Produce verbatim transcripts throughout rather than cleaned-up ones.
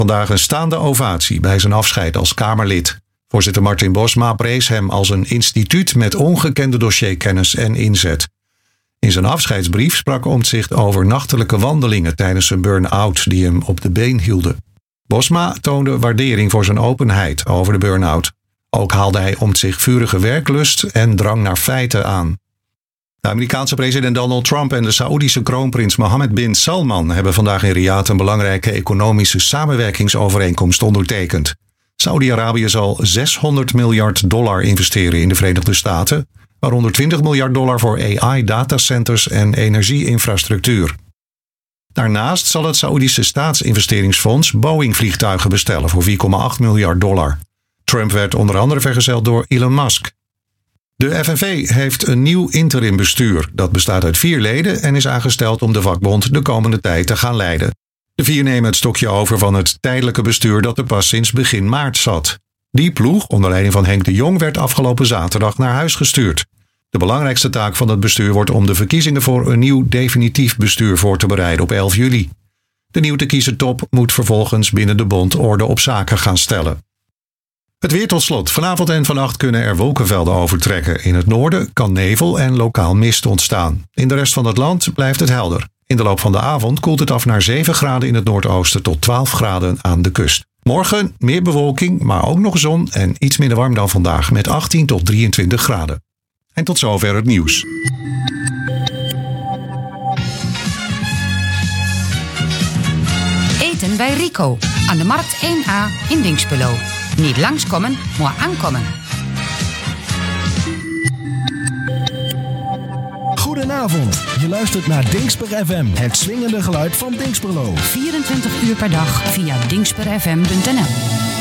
vandaag een staande ovatie bij zijn afscheid als Kamerlid. Voorzitter Martin Bosma prees hem als een instituut met ongekende dossierkennis en inzet. In zijn afscheidsbrief sprak Omtzigt over nachtelijke wandelingen tijdens zijn burn-out die hem op de been hielden. Bosma toonde waardering voor zijn openheid over de burn-out. Ook haalde hij Omtzigt vurige werklust en drang naar feiten aan. De Amerikaanse president Donald Trump en de Saoedische kroonprins Mohammed bin Salman hebben vandaag in Riyadh een belangrijke economische samenwerkingsovereenkomst ondertekend. Saudi-Arabië zal zeshonderd miljard dollar investeren in de Verenigde Staten, waaronder twintig miljard dollar voor A I-datacenters en energieinfrastructuur. Daarnaast zal het Saoedische staatsinvesteringsfonds Boeing-vliegtuigen bestellen voor vier komma acht miljard dollar. Trump werd onder andere vergezeld door Elon Musk. De F N V heeft een nieuw interimbestuur. Dat bestaat uit vier leden en is aangesteld om de vakbond de komende tijd te gaan leiden. De vier nemen het stokje over van het tijdelijke bestuur dat er pas sinds begin maart zat. Die ploeg, onder leiding van Henk de Jong, werd afgelopen zaterdag naar huis gestuurd. De belangrijkste taak van het bestuur wordt om de verkiezingen voor een nieuw definitief bestuur voor te bereiden op elf juli. De nieuw te kiezen top moet vervolgens binnen de bond orde op zaken gaan stellen. Het weer tot slot. Vanavond en vannacht kunnen er wolkenvelden overtrekken. In het noorden kan nevel en lokaal mist ontstaan. In de rest van het land blijft het helder. In de loop van de avond koelt het af naar zeven graden in het noordoosten tot twaalf graden aan de kust. Morgen meer bewolking, maar ook nog zon en iets minder warm dan vandaag met achttien tot drieëntwintig graden. En tot zover het nieuws. Eten bij Rico aan de Markt één A in Dinxperlo. Niet langskomen, maar aankomen. Goedenavond, je luistert naar Dinxper F M, het swingende geluid van Dinxperlo. vierentwintig uur per dag via dinxper f m punt n l.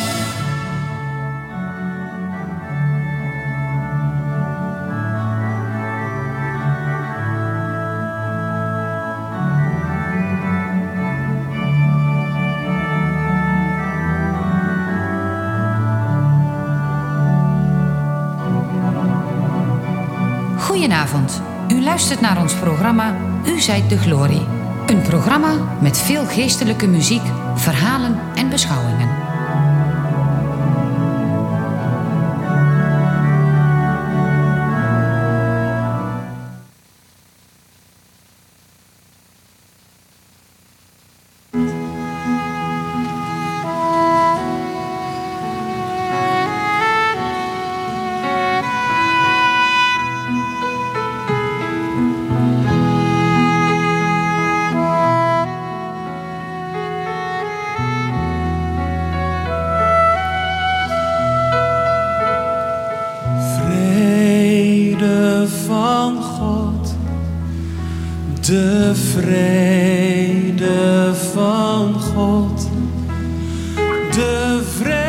Goedenavond. U luistert naar ons programma U zijt de Glorie. Een programma met veel geestelijke muziek, verhalen en beschouwingen. De vrede van God, de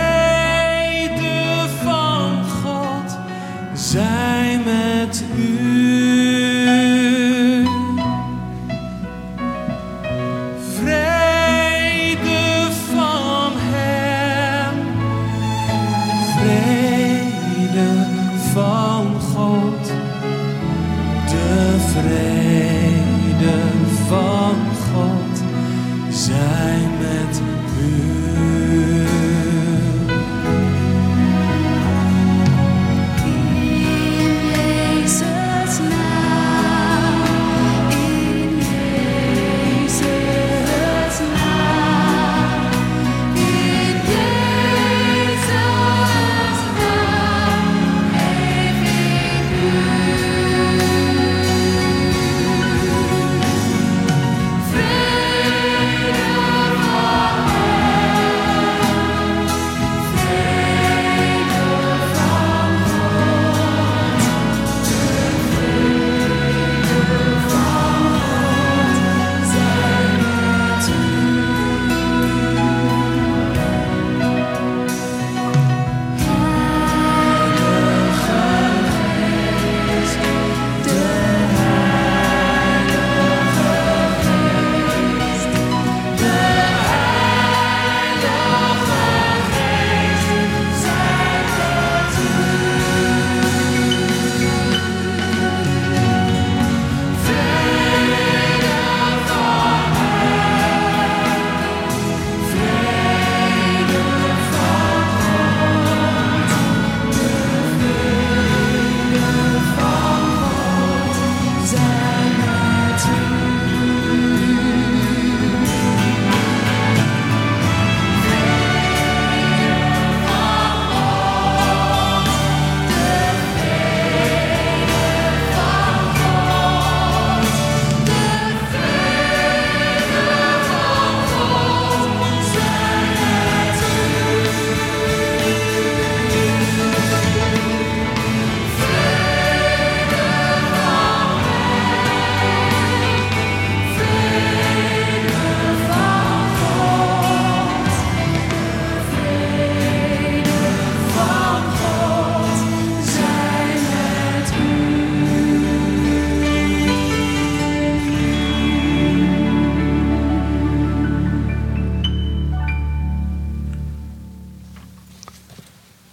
vrede van God, zij met u. Vrede van Hem, vrede van God, de vrede van God, zij met u.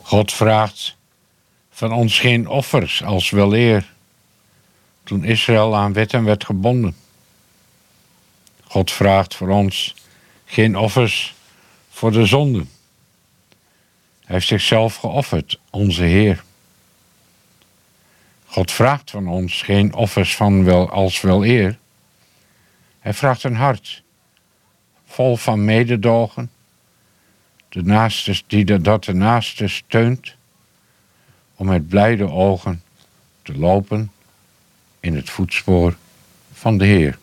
God vraagt van ons geen offers als weleer, toen Israël aan wetten werd gebonden. God vraagt voor ons geen offers voor de zonde. Hij heeft zichzelf geofferd, onze Heer. God vraagt van ons geen offers van wel als weleer. Hij vraagt een hart, vol van mededogen, de naaste, die de, dat de naaste steunt, om met blijde ogen te lopen in het voetspoor van de Heer.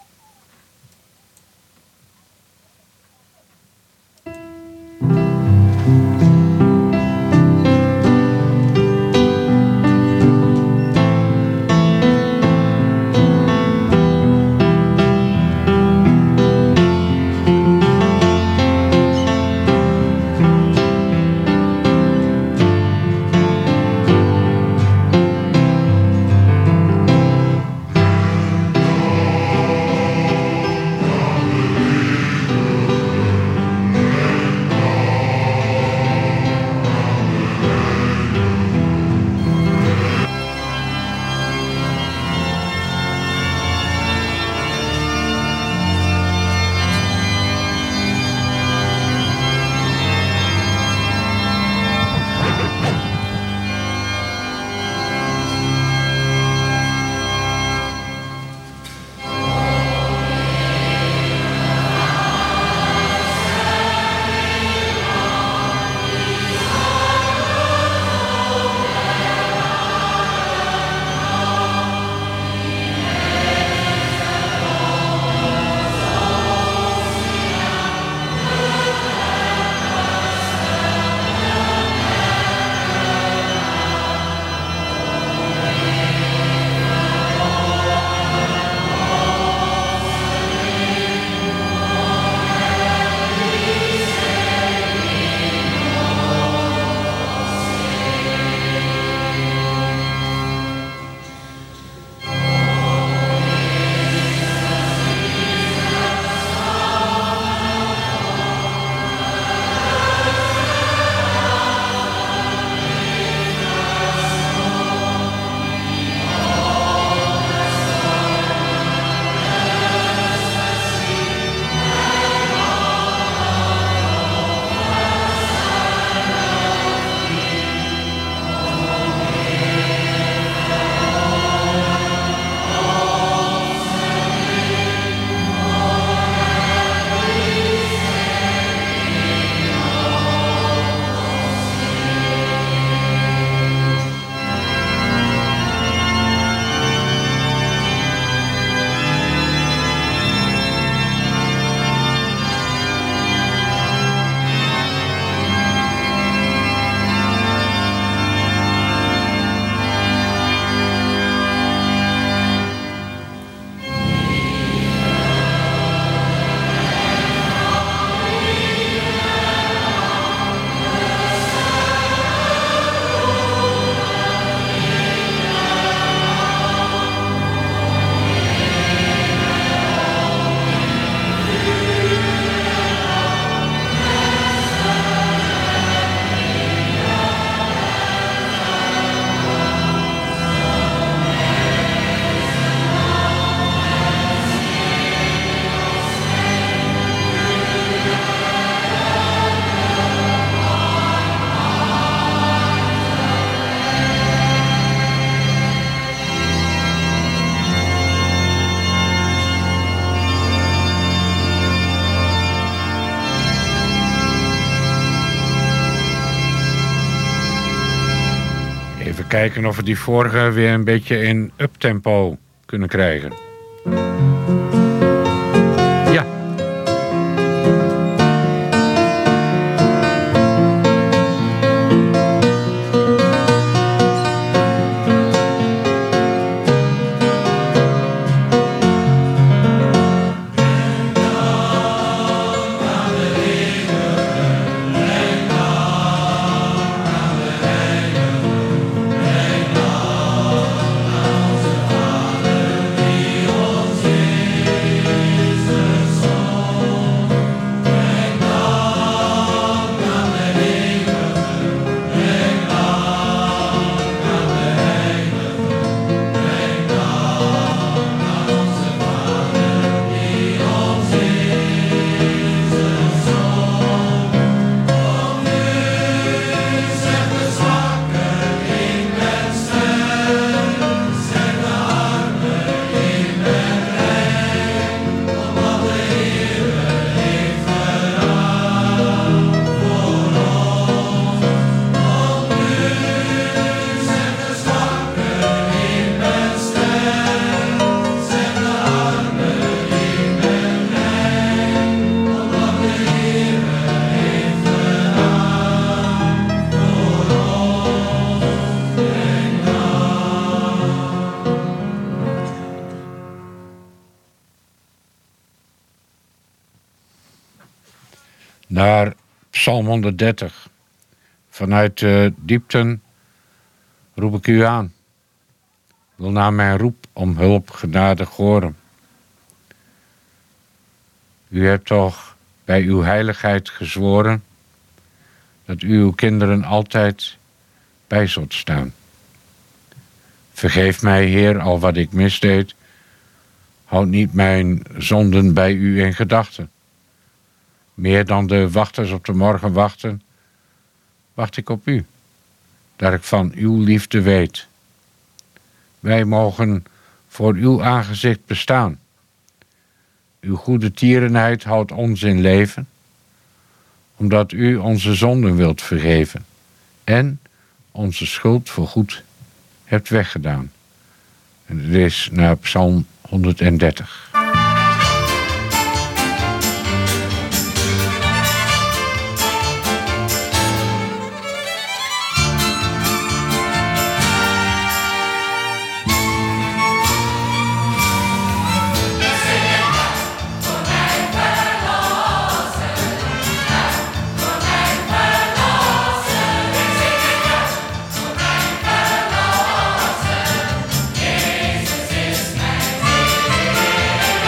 Kijken of we die vorige weer een beetje in uptempo kunnen krijgen. Ja. Die ons naar Psalm honderddertig. Vanuit de diepten roep ik u aan. Wil naar mijn roep om hulp genadig horen. U hebt toch bij uw heiligheid gezworen dat u uw kinderen altijd bij zult staan. Vergeef mij, Heer, al wat ik misdeed. Houd niet mijn zonden bij u in gedachten. Meer dan de wachters op de morgen wachten, wacht ik op u, dat ik van uw liefde weet. Wij mogen voor uw aangezicht bestaan. Uw goede tierenheid houdt ons in leven, omdat u onze zonden wilt vergeven en onze schuld voorgoed hebt weggedaan. En het is naar Psalm honderddertig. Jezus is mijn Heer.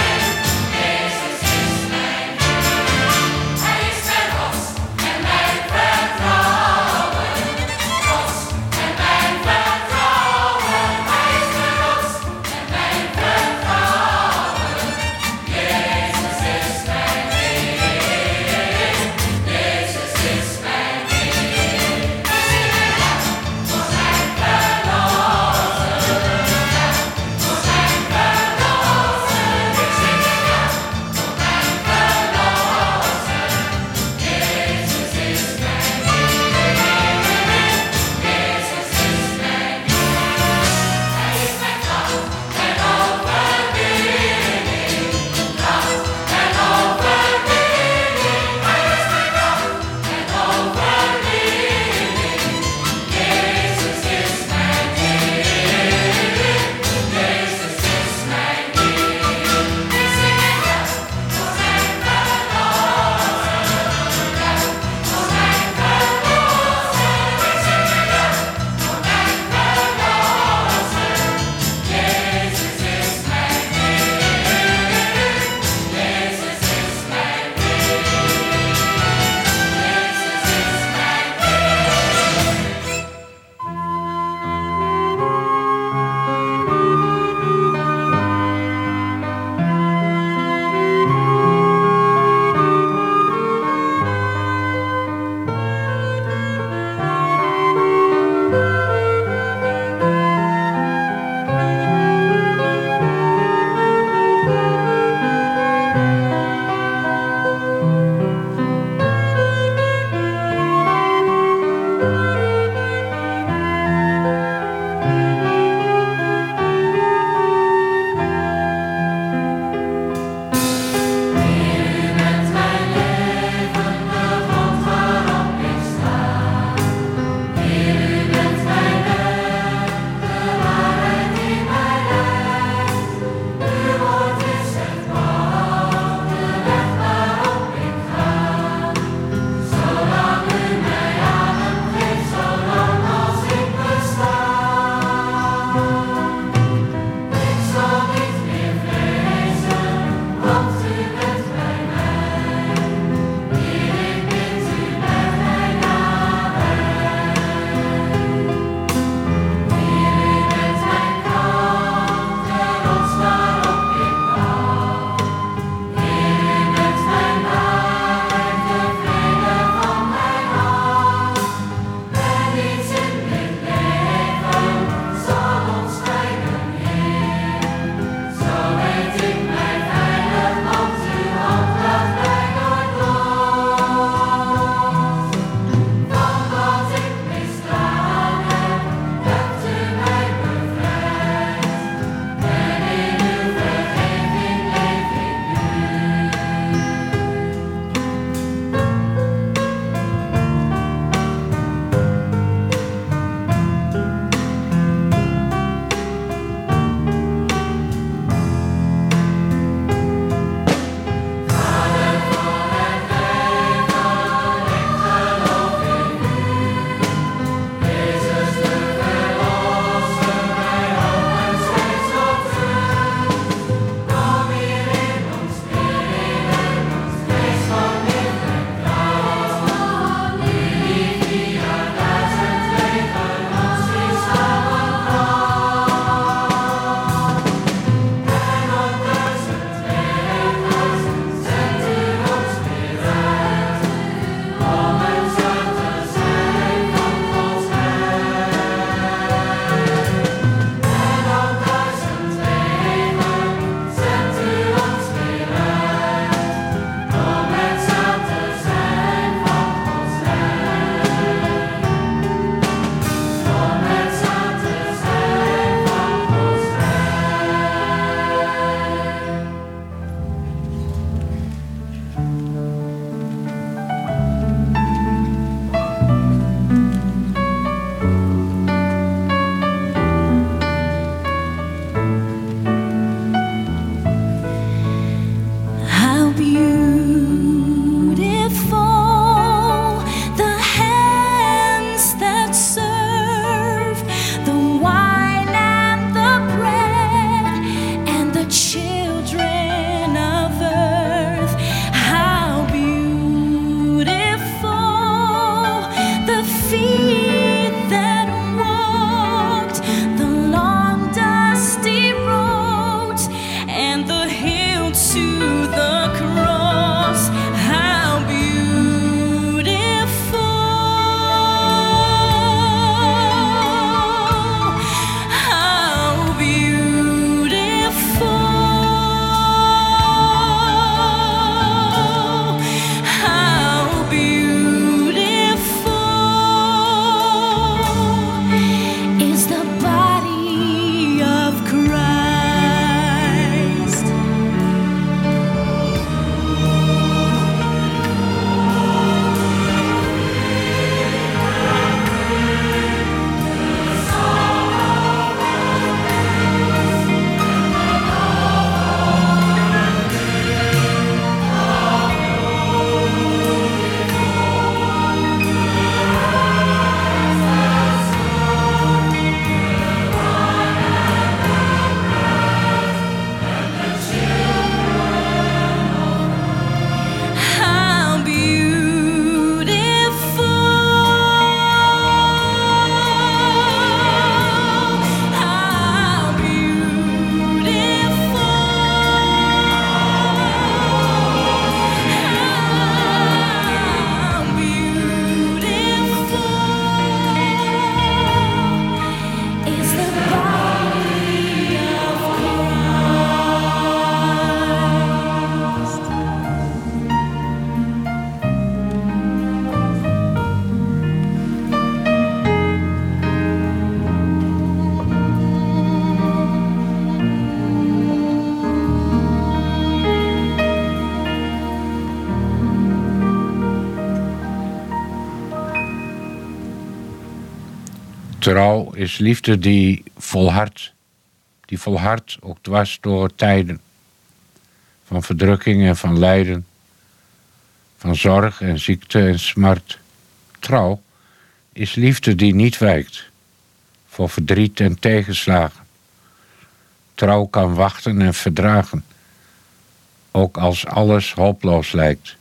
Trouw is liefde die volhardt. Die volhardt ook dwars door tijden. Van verdrukking en van lijden. Van zorg en ziekte en smart. Trouw is liefde die niet wijkt. Voor verdriet en tegenslagen. Trouw kan wachten en verdragen. Ook als alles hopeloos lijkt.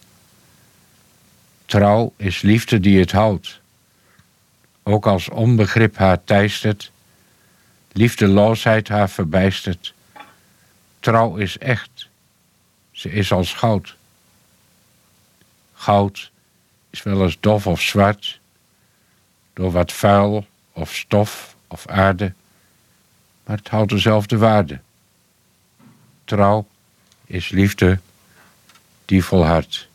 Trouw is liefde die het houdt. Ook als onbegrip haar teistert. Liefdeloosheid haar verbijstert. Trouw is echt. Ze is als goud. Goud is wel eens dof of zwart. Door wat vuil of stof of aarde. Maar het houdt dezelfde waarde. Trouw is liefde die volhardt.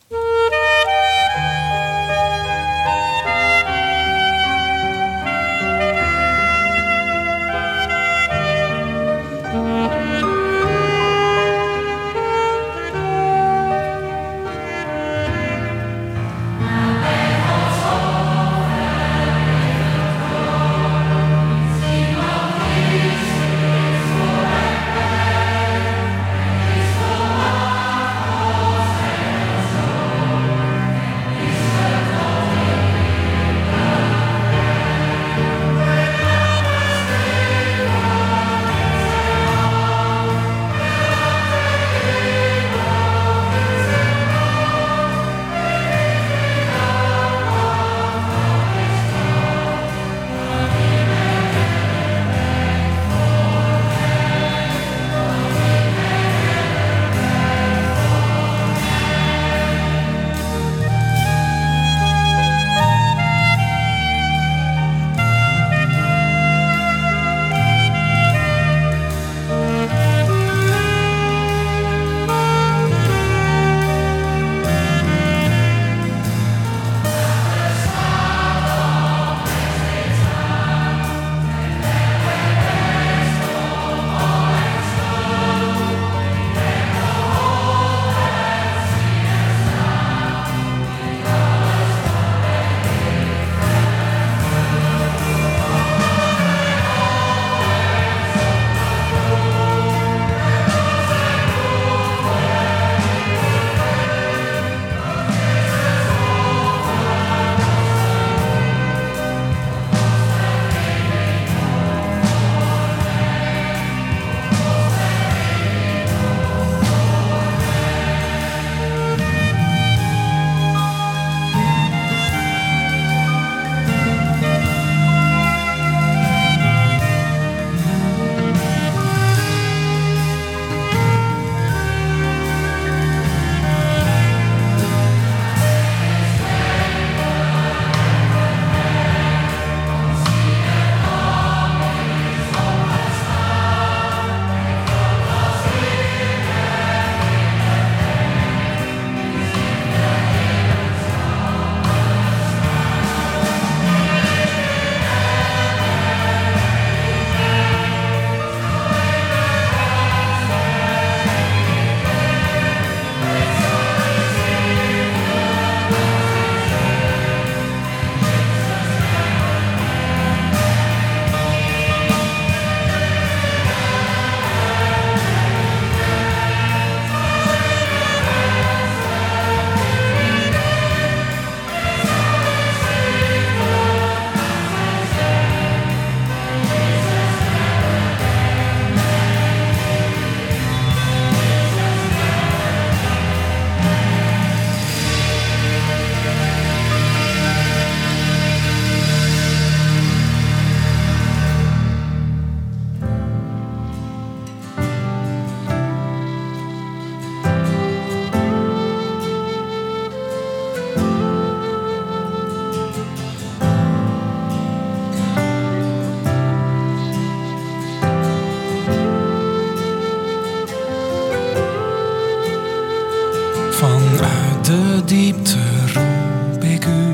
de diepte roep ik u.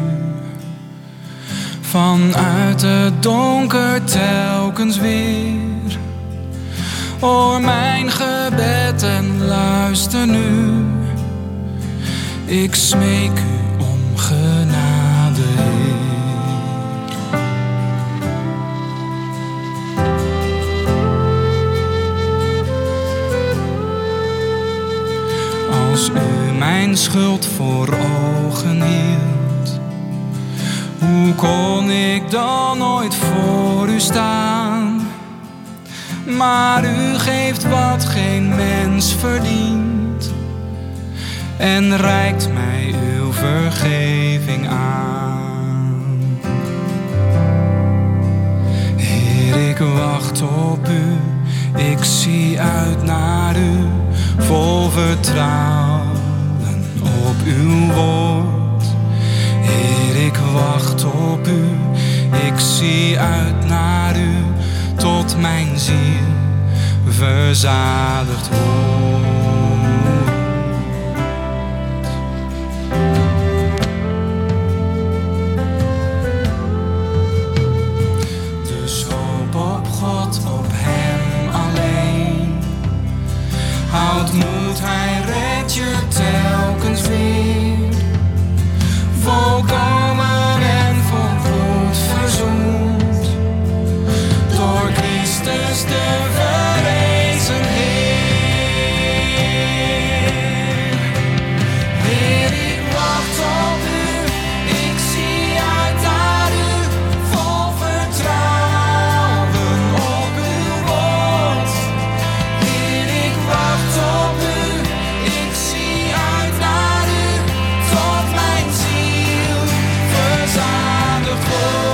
Vanuit het donker telkens weer. Hoor mijn gebed en luister nu. Ik smeek u om genade, Heer. mijn schuld voor ogen hield. Hoe kon ik dan ooit voor u staan? Maar u geeft wat geen mens verdient en reikt mij uw vergeving aan. Heer, ik wacht op u, ik zie uit naar u, vol vertrouwen op uw woord. Heer, ik wacht op u, ik zie uit naar u, tot mijn ziel verzadigd wordt. Dus hoop op God, op hem alleen. Houd moed, hij redt je telkens weer. Volkomen en volgoed verzoend door Christus de verrezen Heer. Heer, ik wacht op u, ik zie uit naar u, vol vertrouwen op uw woord. Heer, ik wacht op u, ik zie uit naar u, tot mijn ziel verzadigd wordt.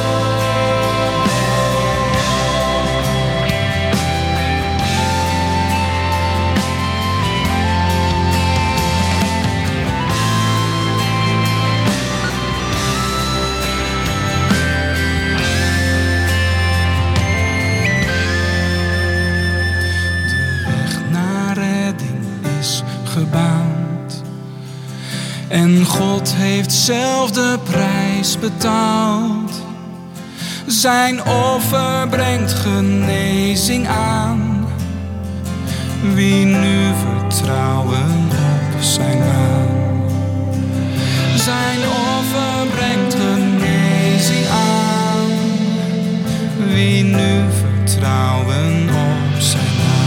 Gebaand. En God heeft zelf de prijs betaald. Zijn offer brengt genezing aan. Wie nu vertrouwen op zijn naam. Zijn offer brengt genezing aan. Wie nu vertrouwen op zijn naam.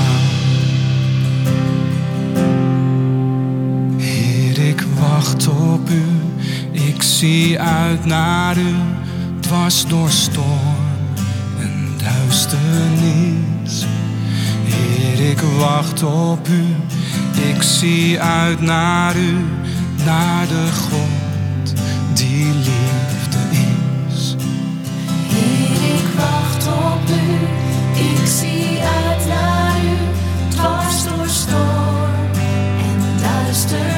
Ik wacht op u, ik zie uit naar u, dwars door storm en duisternis. Heer, ik wacht op u, ik zie uit naar u, naar de God die liefde is. Heer, ik wacht op u, ik zie uit naar u, dwars door storm en duisternis.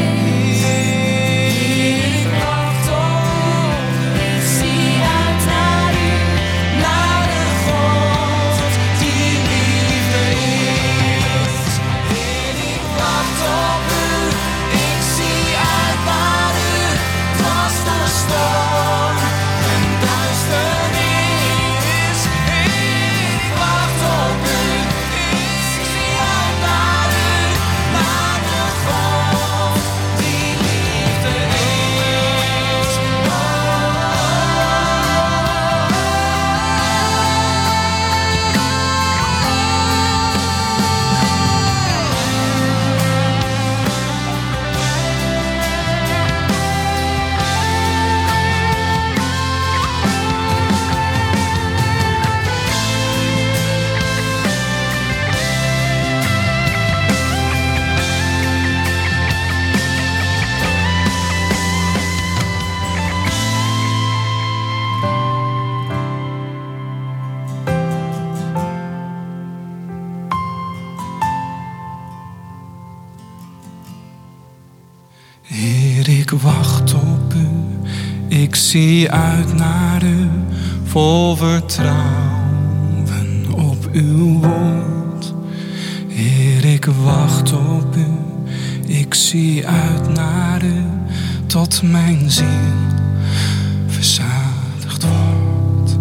Heer, ik wacht op u, ik zie uit naar u, vol vertrouwen op uw woord. Heer, ik wacht op u, ik zie uit naar u, tot mijn ziel verzadigd wordt.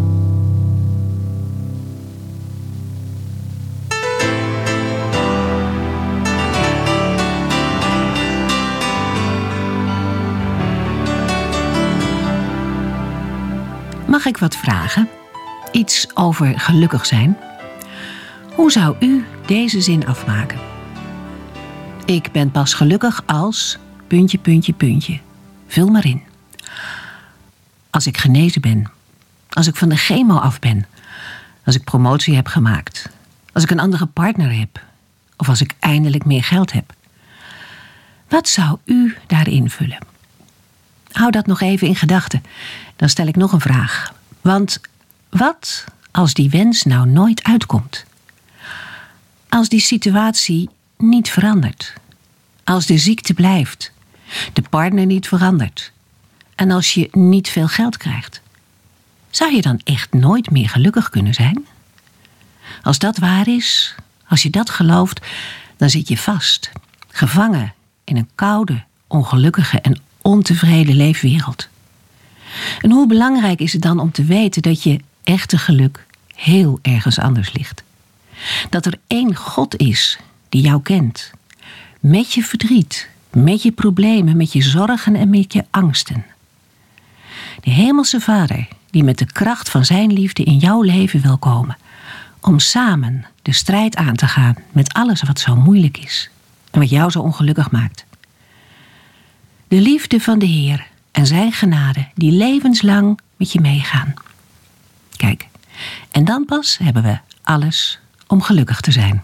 Mag ik wat vragen? Iets over gelukkig zijn? Hoe zou u deze zin afmaken? Ik ben pas gelukkig als... puntje, puntje, puntje. Vul maar in. Als ik genezen ben. Als ik van de chemo af ben. Als ik promotie heb gemaakt. Als ik een andere partner heb. Of als ik eindelijk meer geld heb. Wat zou u daar invullen? Hou dat nog even in gedachten. Dan stel ik nog een vraag. Want wat als die wens nou nooit uitkomt? Als die situatie niet verandert? Als de ziekte blijft? De partner niet verandert? En als je niet veel geld krijgt? Zou je dan echt nooit meer gelukkig kunnen zijn? Als dat waar is, als je dat gelooft, dan zit je vast. Gevangen in een koude, ongelukkige en ontevreden leefwereld. En hoe belangrijk is het dan om te weten dat je echte geluk heel ergens anders ligt? Dat er één God is die jou kent. Met je verdriet, met je problemen, met je zorgen en met je angsten. De Hemelse Vader die met de kracht van zijn liefde in jouw leven wil komen. Om samen de strijd aan te gaan met alles wat zo moeilijk is. En wat jou zo ongelukkig maakt. De liefde van de Heer en zijn genade die levenslang met je meegaan. Kijk, en dan pas hebben we alles om gelukkig te zijn.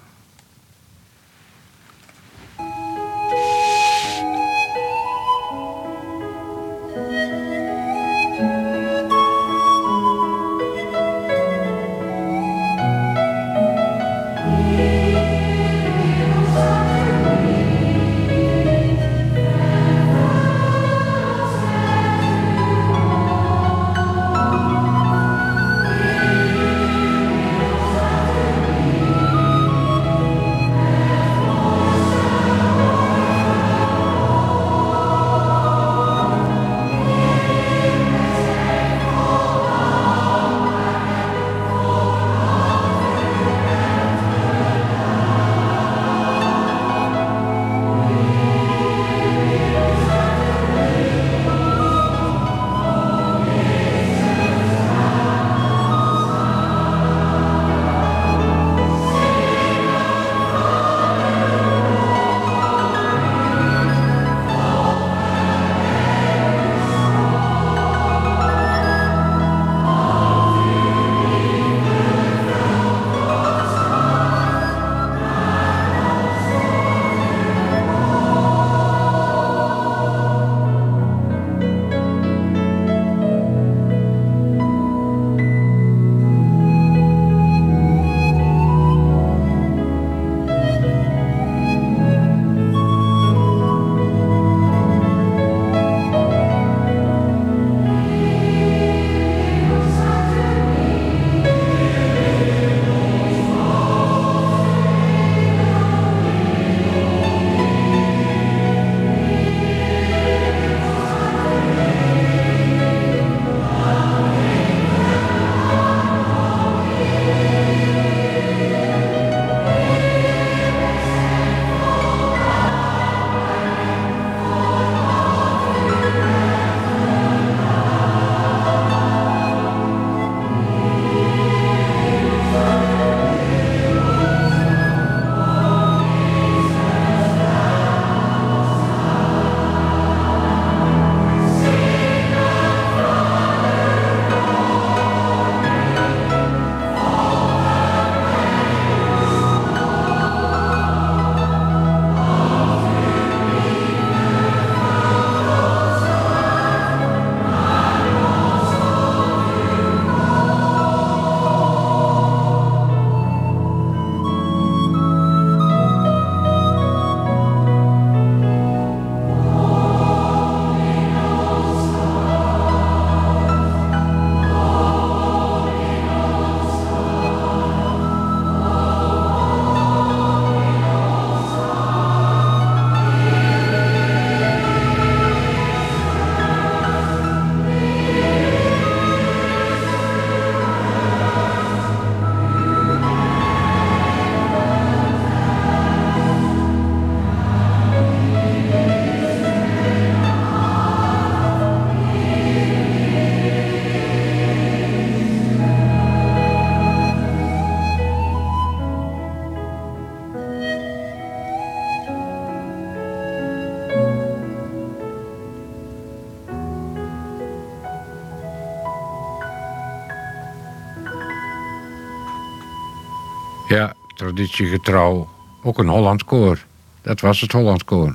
Ja, traditiegetrouw. Ook een Holland koor. Dat was het Holland koor.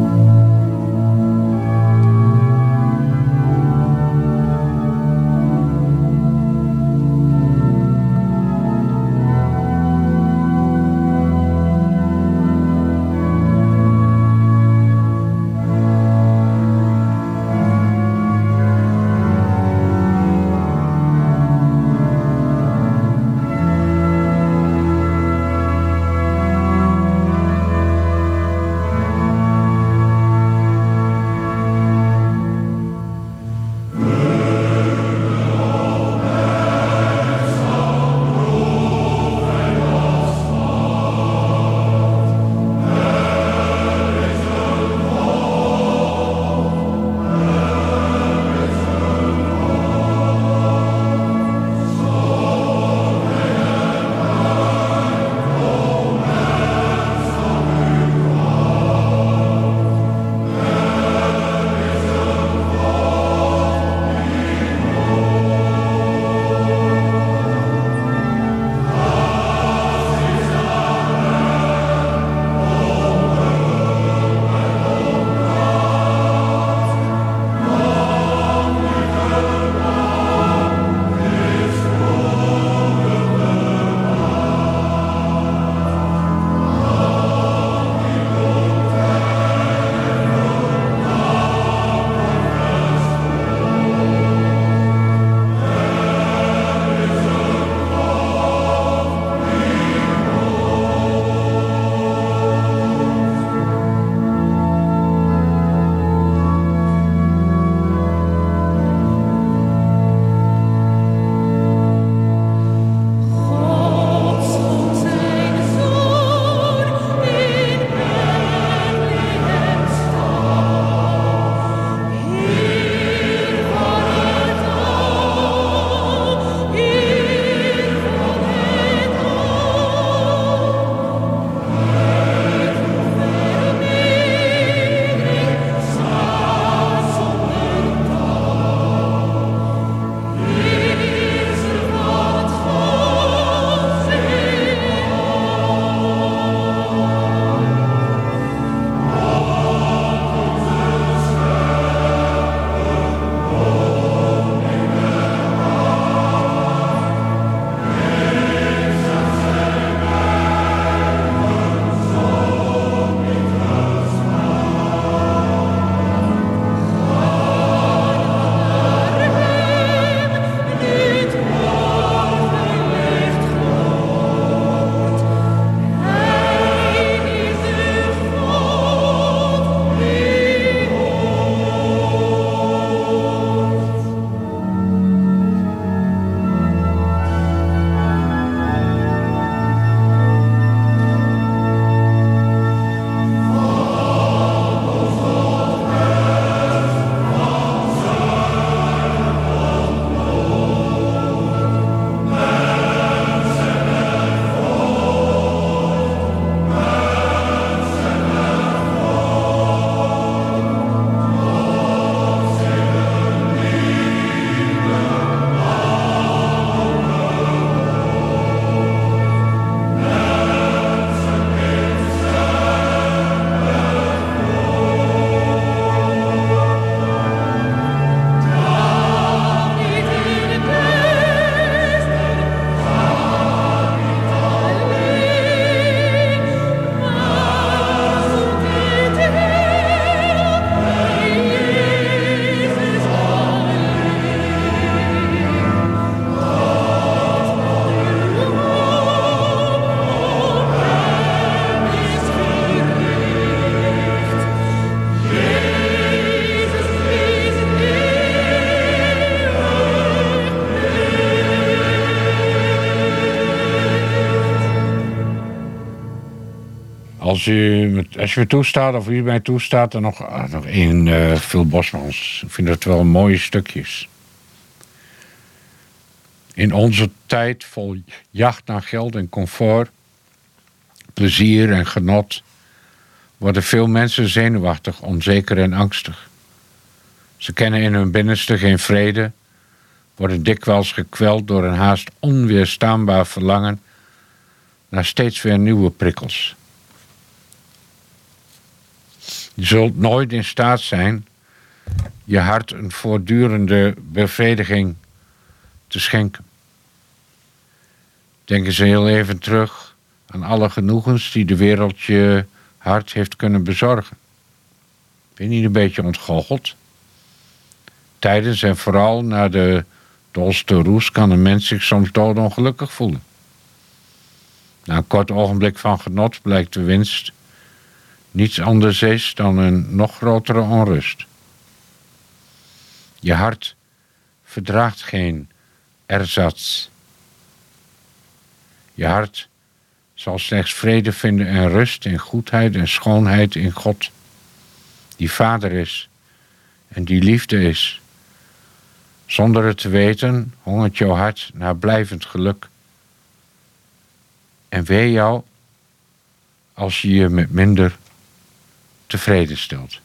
Als u, als je me toestaat, of u mij toestaat, dan nog, ah, nog één uh, Phil Bosmans. Ik vind dat wel mooie stukjes. In onze tijd vol jacht naar geld en comfort, plezier en genot, worden veel mensen zenuwachtig, onzeker en angstig. Ze kennen in hun binnenste geen vrede, worden dikwijls gekweld door een haast onweerstaanbaar verlangen naar steeds weer nieuwe prikkels. Je zult nooit in staat zijn je hart een voortdurende bevrediging te schenken. Denk eens heel even terug aan alle genoegens die de wereld je hart heeft kunnen bezorgen. Ben je niet een beetje ontgoocheld? Tijdens en vooral na de dolste roes kan een mens zich soms doodongelukkig voelen. Na een kort ogenblik van genot blijkt de winst niets anders is dan een nog grotere onrust. Je hart verdraagt geen erzats. Je hart zal slechts vrede vinden en rust in goedheid en schoonheid in God, die Vader is en die liefde is. Zonder het te weten hongert jouw hart naar blijvend geluk. En wee jou als je je met minder tevreden stelt.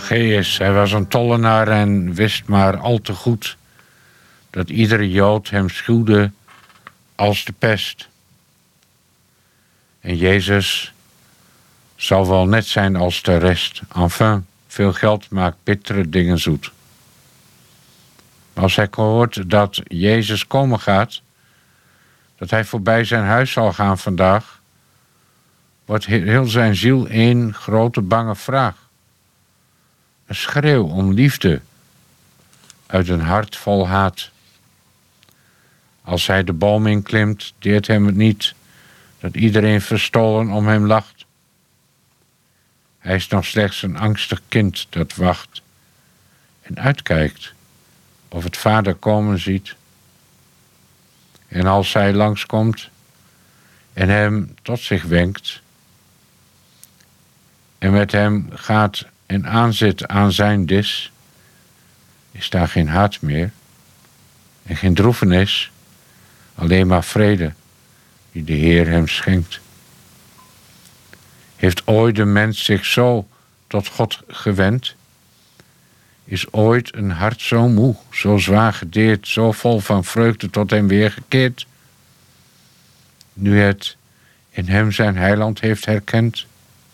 Zacchaeus, hij was een tollenaar en wist maar al te goed dat iedere Jood hem schuwde als de pest. En Jezus zal wel net zijn als de rest. Enfin, veel geld maakt bittere dingen zoet. Maar als hij hoort dat Jezus komen gaat, dat hij voorbij zijn huis zal gaan vandaag, wordt heel zijn ziel één grote bange vraag. Een schreeuw om liefde uit een hart vol haat. Als hij de boom inklimt, deert hem het niet dat iedereen verstolen om hem lacht. Hij is nog slechts een angstig kind dat wacht en uitkijkt of het vader komen ziet. En als hij langskomt en hem tot zich wenkt en met hem gaat en aanzit aan zijn dis, is daar geen haat meer en geen droefenis, alleen maar vrede die de Heer hem schenkt. Heeft ooit de mens zich zo tot God gewend? Is ooit een hart zo moe, zo zwaar gedeerd, zo vol van vreugde tot hem weergekeerd? Nu het in hem zijn heiland heeft herkend?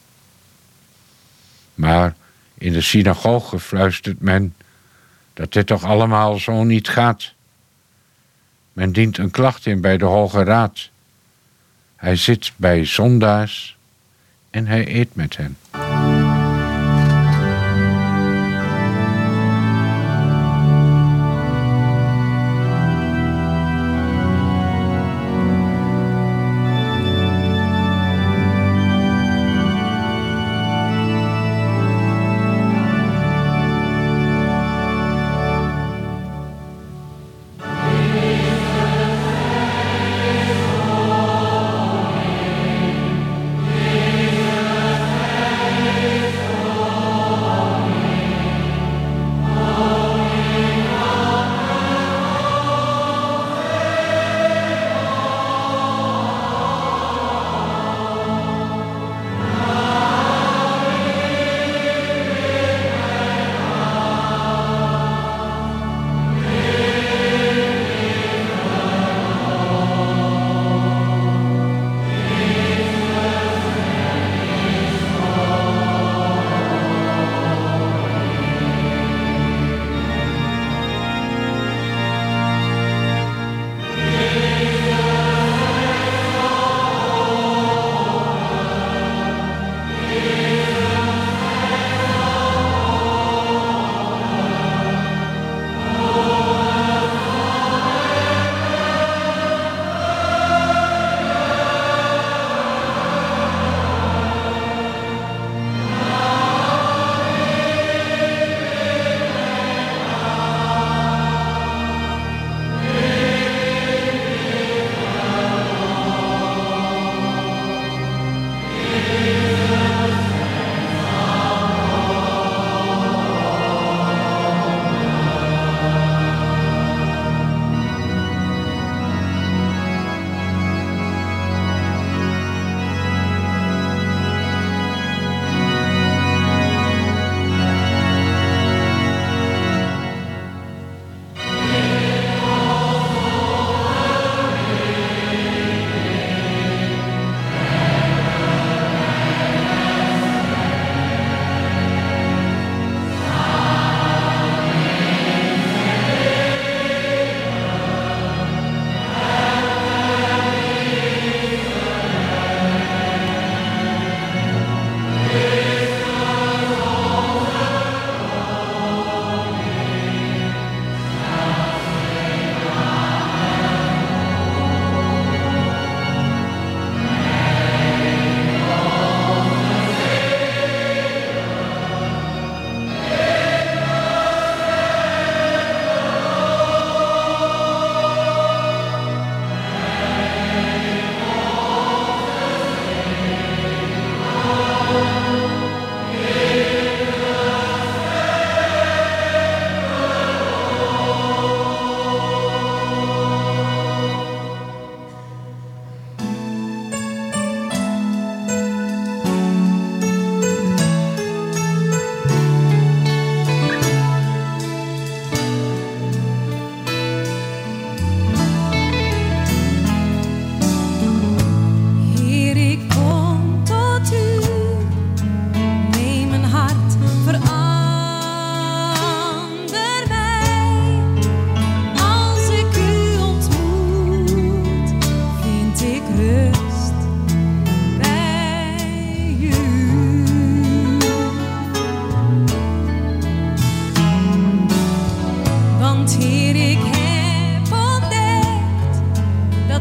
Maar in de synagoge fluistert men dat dit toch allemaal zo niet gaat. Men dient een klacht in bij de Hoge Raad. Hij zit bij zondaars en hij eet met hen.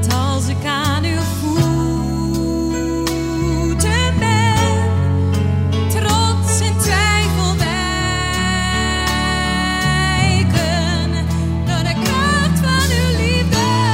als ik aan uw voeten ben, trots en twijfel wijken door de kracht van uw liefde.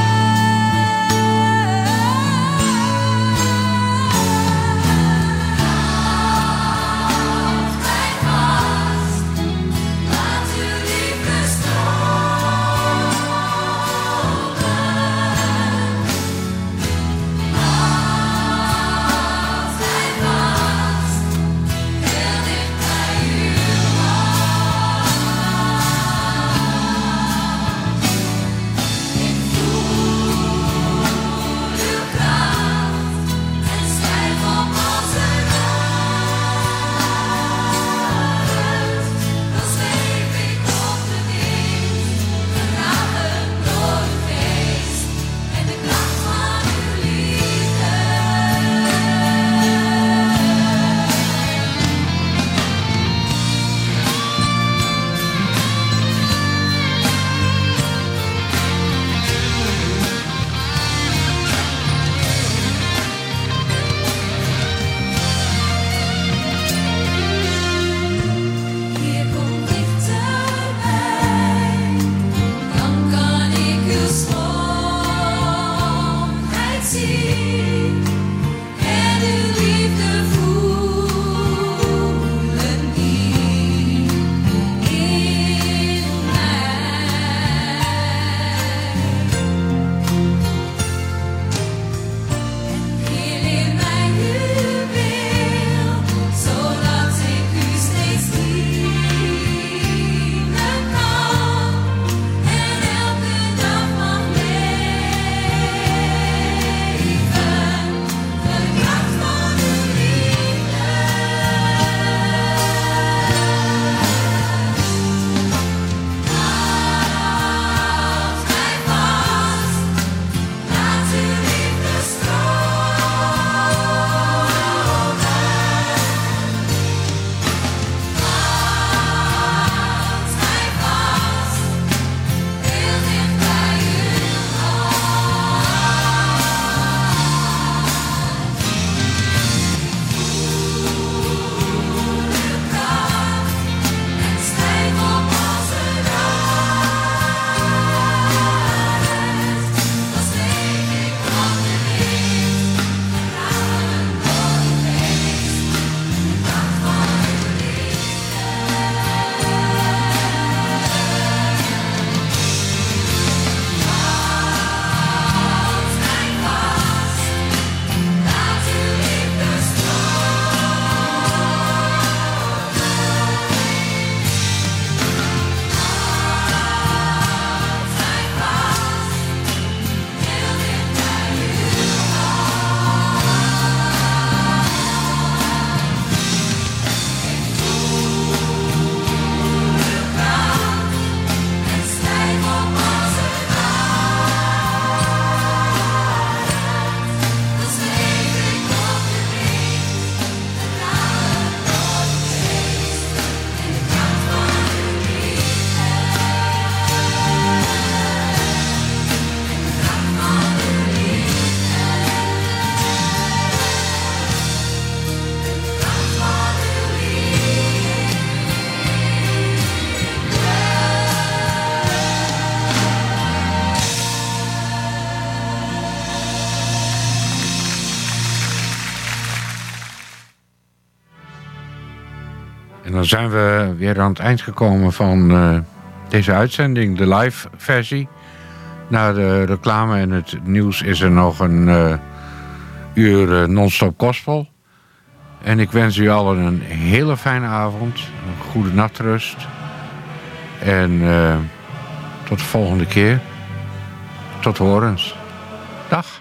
En dan zijn we weer aan het eind gekomen van uh, deze uitzending, de live versie. Na de reclame en het nieuws is er nog een uh, uur uh, non-stop gospel. En ik wens u allen een hele fijne avond, een goede nachtrust. En uh, tot de volgende keer. Tot horens. Dag.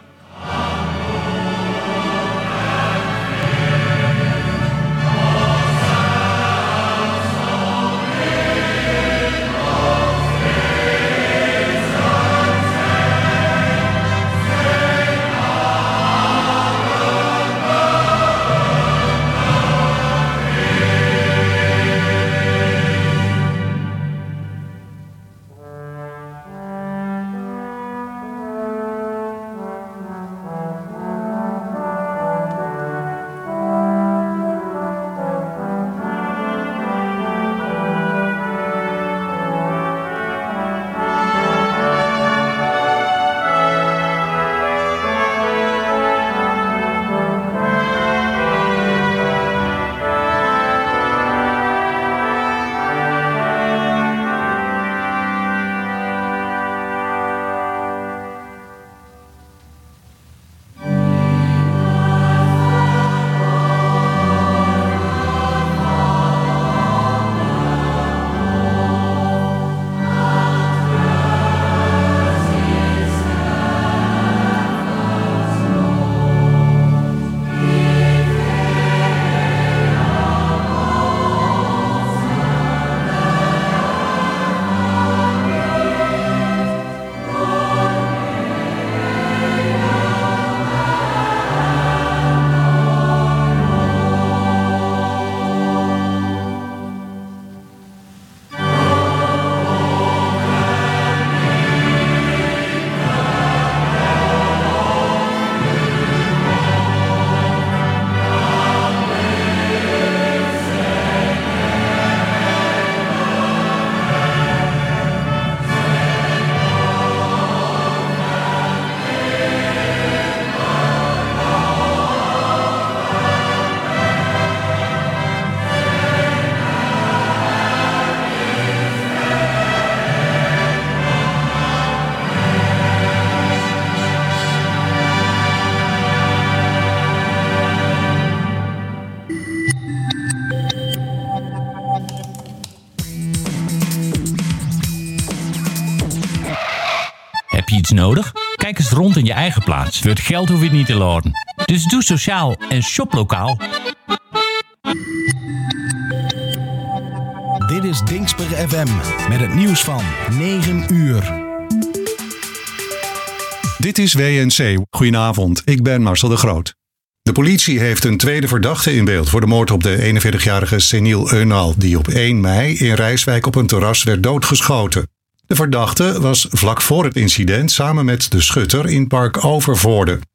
nodig? Kijk eens rond in je eigen plaats. Voor het geld hoef je het niet te laden. Dus doe sociaal en shop lokaal. Dit is Dingsper F M met het nieuws van negen uur. Dit is W N C. Goedenavond, ik ben Marcel de Groot. De politie heeft een tweede verdachte in beeld voor de moord op de eenenveertigjarige Senil Eunal, die op één mei in Rijswijk op een terras werd doodgeschoten. De verdachte was vlak voor het incident samen met de schutter in Park Overvoorde.